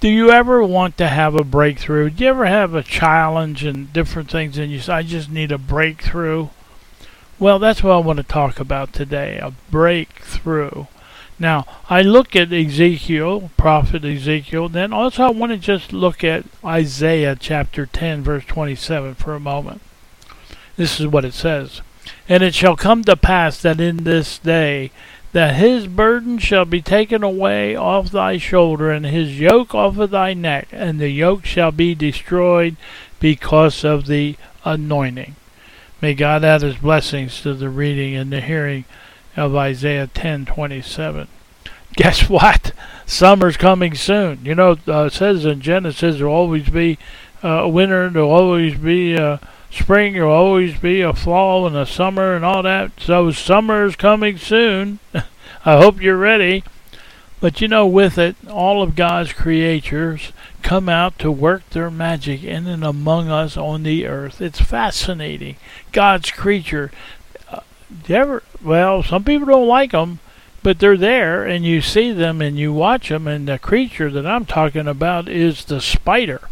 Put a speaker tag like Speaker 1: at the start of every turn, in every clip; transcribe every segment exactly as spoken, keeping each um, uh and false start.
Speaker 1: Do you ever want to have a breakthrough? Do you ever have a challenge and different things and you say, I just need a breakthrough? Well, that's what I want to talk about today, a breakthrough. Now, I look at Ezekiel, prophet Ezekiel, then also I want to just look at Isaiah chapter ten, verse twenty-seven for a moment. This is what it says. And it shall come to pass that in this day that his burden shall be taken away off thy shoulder, and his yoke off of thy neck, and the yoke shall be destroyed because of the anointing. May God add his blessings to the reading and the hearing of Isaiah ten twenty-seven. Guess what? Summer's coming soon. You know, uh, it says in Genesis there will always be uh, winter, there will always be uh, spring, there will always be a fall and a summer and all that. So summer's coming soon. I hope you're ready. But you know, with it, all of God's creatures come out to work their magic in and among us on the earth. It's fascinating. God's creature. Uh, you ever, well, some people don't like them, but they're there, and you see them and you watch them, and the creature that I'm talking about is the spider.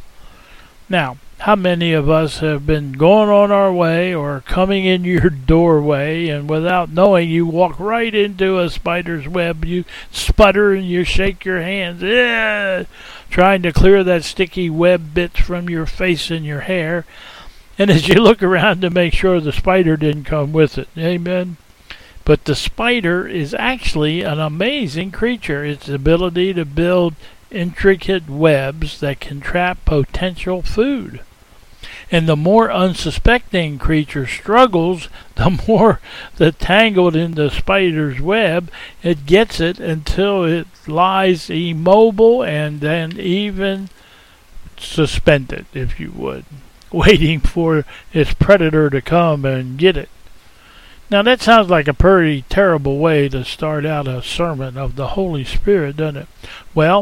Speaker 1: Now, how many of us have been going on our way or coming in your doorway, and without knowing, you walk right into a spider's web? You sputter and you shake your hands, yeah, trying to clear that sticky web bits from your face and your hair. And as you look around to make sure the spider didn't come with it, amen? But the spider is actually an amazing creature. Its ability to build intricate webs that can trap potential food. And the more unsuspecting creature struggles, the more the tangled in the spider's web, it gets it until it lies immobile and then even suspended, if you would, waiting for its predator to come and get it. Now that sounds like a pretty terrible way to start out a sermon of the Holy Spirit, doesn't it? Well,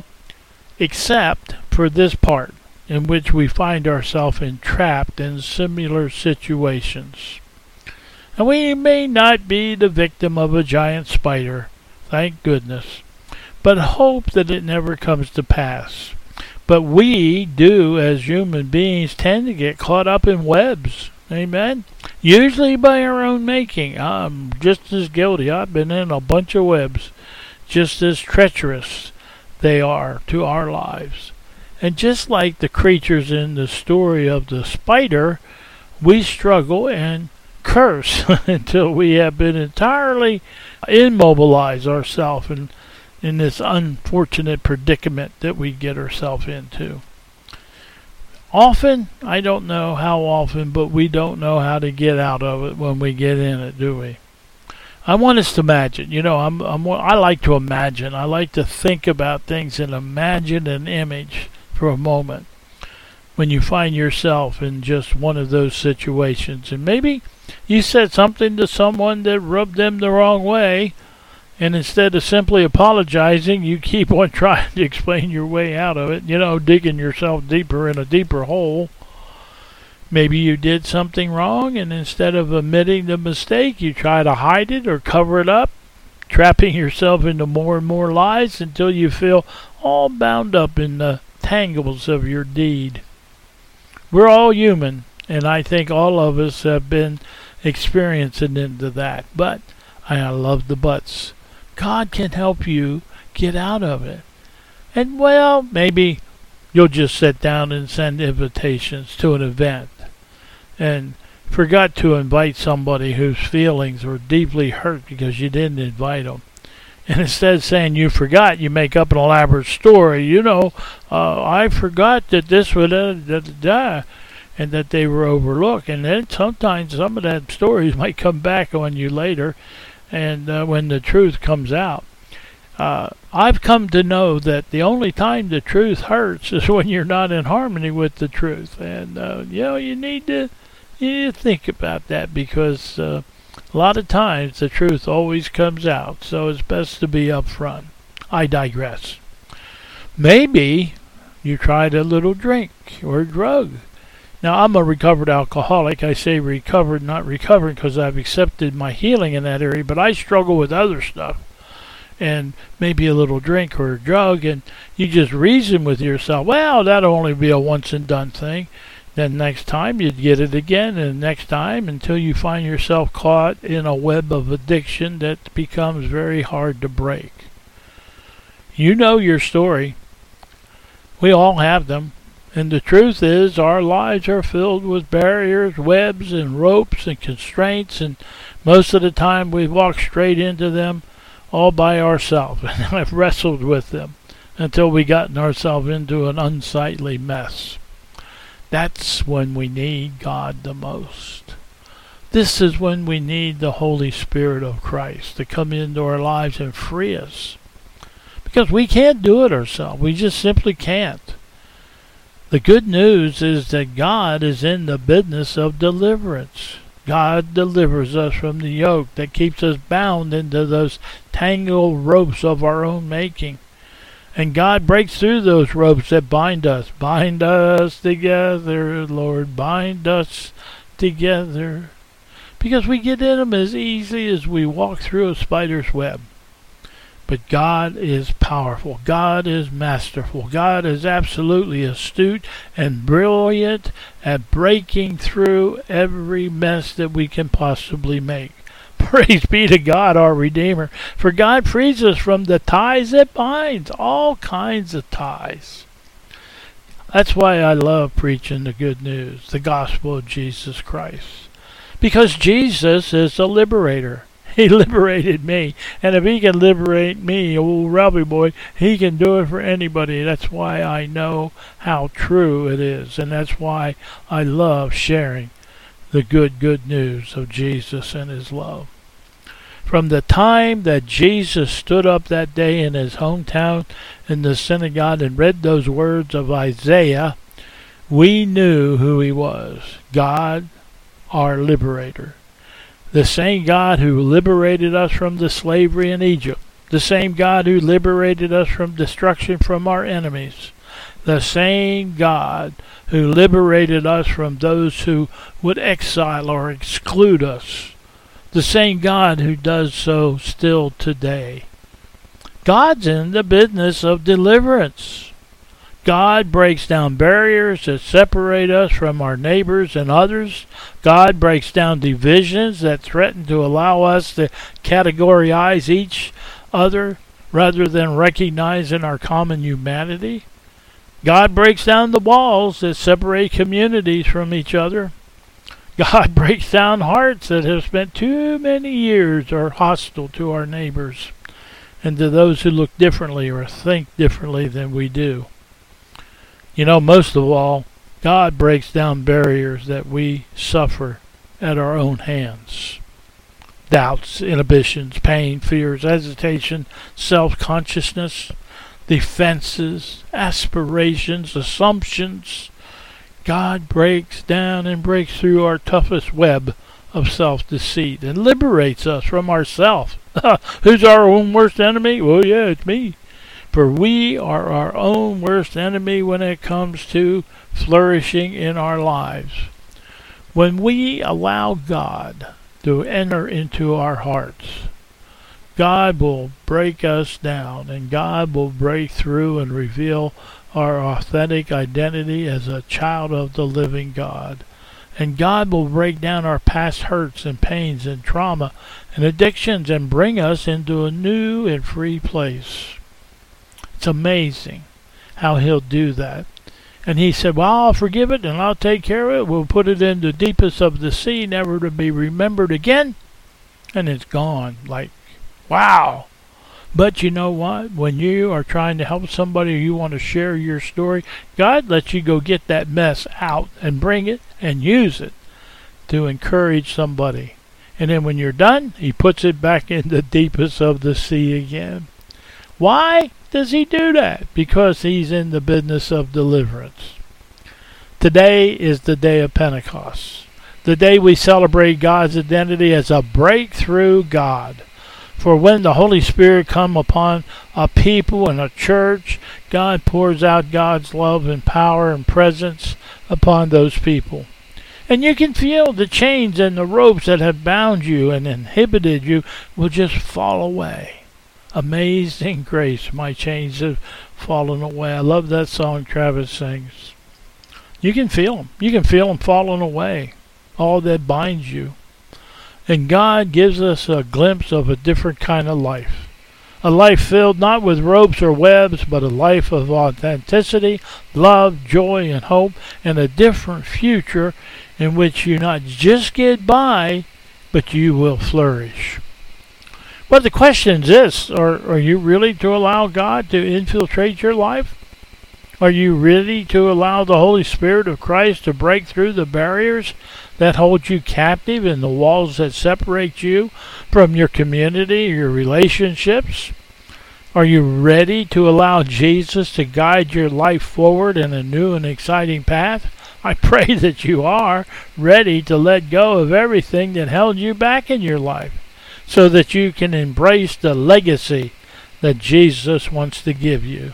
Speaker 1: except for this part, in which we find ourselves entrapped in similar situations. And we may not be the victim of a giant spider, thank goodness, but hope that it never comes to pass. But we do, as human beings, tend to get caught up in webs, amen? Usually by our own making. I'm just as guilty. I've been in a bunch of webs, just as treacherous they are to our lives. And just like the creatures in the story of the spider, we struggle and curse until we have been entirely immobilized ourselves in, in this unfortunate predicament that we get ourselves into. Often, I don't know how often, but we don't know how to get out of it when we get in it, do we? I want us to imagine. You know, I'm, I'm, I like to imagine. I like to think about things and imagine an image for a moment when you find yourself in just one of those situations. And maybe you said something to someone that rubbed them the wrong way, and instead of simply apologizing, you keep on trying to explain your way out of it, you know, digging yourself deeper in a deeper hole. Maybe you did something wrong, and instead of admitting the mistake, you try to hide it or cover it up, trapping yourself into more and more lies until you feel all bound up in the tangles of your deed. We're all human, and I think all of us have been experiencing into that. But I love the buts. God can help you get out of it. And well, maybe you'll just sit down and send invitations to an event and forgot to invite somebody whose feelings were deeply hurt because you didn't invite them. And instead of saying you forgot, you make up an elaborate story. You know, uh, I forgot that this would uh, da, da, da, and that they were overlooked. And then sometimes some of that stories might come back on you later, and uh, when the truth comes out. Uh, I've come to know that the only time the truth hurts is when you're not in harmony with the truth. And, uh, you know, you need to, you need to think about that because uh, a lot of times the truth always comes out, so it's best to be upfront. I digress. Maybe you tried a little drink or drug. Now, I'm a recovered alcoholic. I say recovered, not recovered, because I've accepted my healing in that area, but I struggle with other stuff. and maybe a little drink or a drug, and you just reason with yourself, well, that'll only be a once and done thing. Then next time you'd get it again, and next time, until you find yourself caught in a web of addiction that becomes very hard to break. You know your story. We all have them. And the truth is, our lives are filled with barriers, webs, and ropes, and constraints, and most of the time we walk straight into them all by ourselves, and have wrestled with them until we gotten ourselves into an unsightly mess. That's when we need God the most. This is when we need the Holy Spirit of Christ to come into our lives and free us. Because we can't do it ourselves. We just simply can't. The good news is that God is in the business of deliverance. God delivers us from the yoke that keeps us bound into those tangled ropes of our own making. And God breaks through those ropes that bind us. Bind us together, Lord, bind us together. Because we get in them as easy as we walk through a spider's web. But God is powerful. God is masterful. God is absolutely astute and brilliant at breaking through every mess that we can possibly make. Praise be to God, our Redeemer. For God frees us from the ties that bind, all kinds of ties. That's why I love preaching the good news, the gospel of Jesus Christ. Because Jesus is the liberator. He liberated me. And if he can liberate me, old Ralphie boy, he can do it for anybody. That's why I know how true it is. And that's why I love sharing the good, good news of Jesus and his love. From the time that Jesus stood up that day in his hometown in the synagogue and read those words of Isaiah, we knew who he was. God, our liberator. The same God who liberated us from the slavery in Egypt. The same God who liberated us from destruction from our enemies. The same God who liberated us from those who would exile or exclude us. The same God who does so still today. God's in the business of deliverance. God breaks down barriers that separate us from our neighbors and others. God breaks down divisions that threaten to allow us to categorize each other rather than recognizing our common humanity. God breaks down the walls that separate communities from each other. God breaks down hearts that have spent too many years are hostile to our neighbors and to those who look differently or think differently than we do. You know, most of all, God breaks down barriers that we suffer at our own hands. Doubts, inhibitions, pain, fears, hesitation, self-consciousness, defenses, aspirations, assumptions. God breaks down and breaks through our toughest web of self-deceit and liberates us from ourselves. Who's our own worst enemy? Well, yeah, it's me. For we are our own worst enemy when it comes to flourishing in our lives. When we allow God to enter into our hearts, God will break us down, and God will break through and reveal our authentic identity as a child of the living God. And God will break down our past hurts and pains and trauma and addictions and bring us into a new and free place. It's amazing how he'll do that. And he said, well, I'll forgive it and I'll take care of it. We'll put it in the deepest of the sea, never to be remembered again. And it's gone. Like, wow. But you know what? When you are trying to help somebody or you want to share your story, God lets you go get that mess out and bring it and use it to encourage somebody. And then when you're done, he puts it back in the deepest of the sea again. Why does he do that? Because he's in the business of deliverance. Today is the day of Pentecost. The day we celebrate God's identity as a breakthrough God. For when the Holy Spirit comes upon a people and a church, God pours out God's love and power and presence upon those people. And you can feel the chains and the ropes that have bound you and inhibited you will just fall away. Amazing grace, my chains have fallen away. I love that song Travis sings. You can feel them. You can feel them falling away, all that binds you. And God gives us a glimpse of a different kind of life. A life filled not with ropes or webs, but a life of authenticity, love, joy, and hope, and a different future in which you not just get by, but you will flourish. But the question is this, are, are you really to allow God to infiltrate your life? Are you ready to allow the Holy Spirit of Christ to break through the barriers that hold you captive and the walls that separate you from your community, your relationships? Are you ready to allow Jesus to guide your life forward in a new and exciting path? I pray that you are ready to let go of everything that held you back in your life so that you can embrace the legacy that Jesus wants to give you.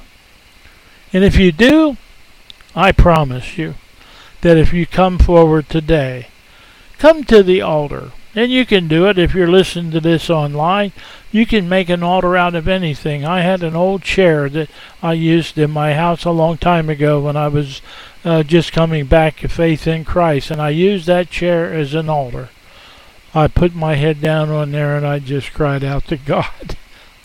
Speaker 1: And if you do, I promise you that if you come forward today, come to the altar. And you can do it if you're listening to this online. You can make an altar out of anything. I had an old chair that I used in my house a long time ago when I was uh, just coming back to faith in Christ. And I used that chair as an altar. I put my head down on there and I just cried out to God.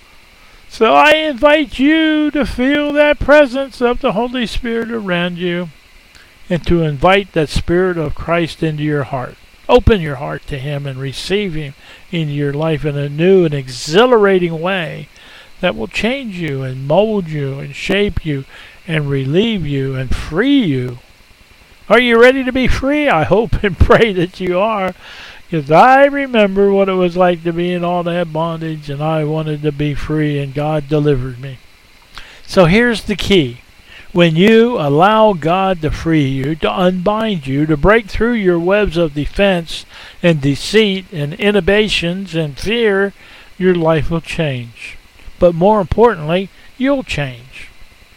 Speaker 1: So I invite you to feel that presence of the Holy Spirit around you and to invite that Spirit of Christ into your heart. Open your heart to Him and receive Him in your life in a new and exhilarating way that will change you and mold you and shape you and relieve you and free you. Are you ready to be free? I hope and pray that you are. Because I remember what it was like to be in all that bondage, and I wanted to be free, and God delivered me. So here's the key. When you allow God to free you, to unbind you, to break through your webs of defense and deceit and inhibitions and fear, your life will change. But more importantly, you'll change.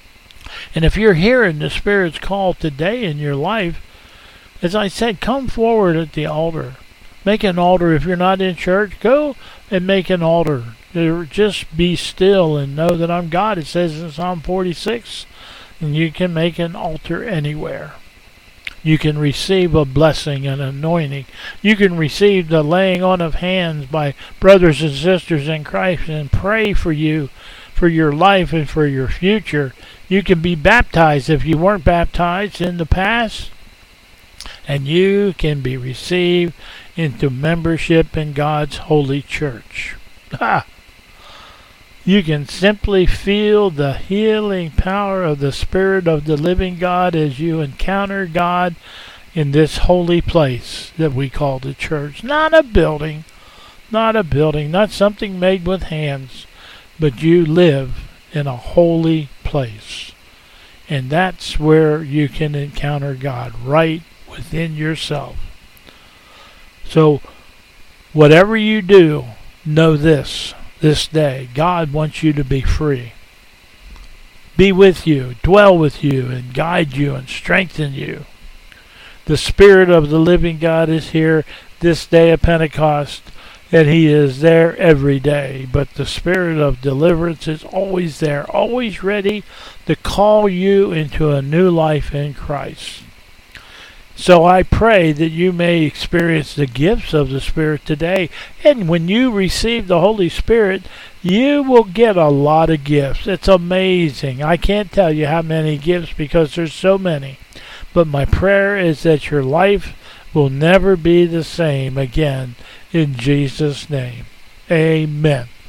Speaker 1: And if you're hearing the Spirit's call today in your life, as I said, come forward at the altar. Make an altar. If you're not in church, go and make an altar. Just be still and know that I'm God. It says in Psalm forty-six, and you can make an altar anywhere. You can receive a blessing and anointing. You can receive the laying on of hands by brothers and sisters in Christ and pray for you, for your life and for your future. You can be baptized if you weren't baptized in the past. And you can be received into membership in God's holy church. Ha! You can simply feel the healing power of the Spirit of the living God as you encounter God in this holy place that we call the church. Not a building, not a building, not something made with hands, but you live in a holy place. And that's where you can encounter God, right within yourself. So, whatever you do, know this, this day, God wants you to be free. Be with you, dwell with you, and guide you and strengthen you. The Spirit of the living God is here this day of Pentecost, and He is there every day. But the Spirit of deliverance is always there, always ready to call you into a new life in Christ. So I pray that you may experience the gifts of the Spirit today. And when you receive the Holy Spirit, you will get a lot of gifts. It's amazing. I can't tell you how many gifts because there's so many. But my prayer is that your life will never be the same again in Jesus' name. Amen.